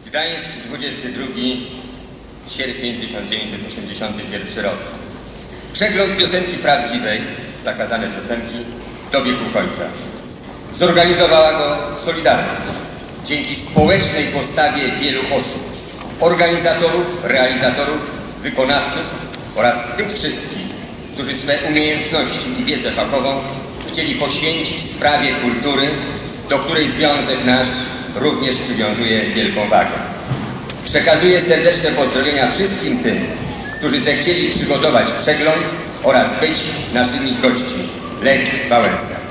Gdańsk, 22 sierpień 1981 rok. Przegląd piosenki prawdziwej, zakazane piosenki, dobiegł końca. Zorganizowała go Solidarność. Dzięki społecznej postawie wielu osób, organizatorów, realizatorów, wykonawców oraz tych wszystkich, którzy swe umiejętności i wiedzę fachową chcieli poświęcić sprawie kultury, do której Związek nasz również przywiązuje wielką wagę. Przekazuję serdeczne pozdrowienia wszystkim tym, którzy zechcieli przygotować przegląd oraz być naszymi gośćmi. Lech Wałęsa.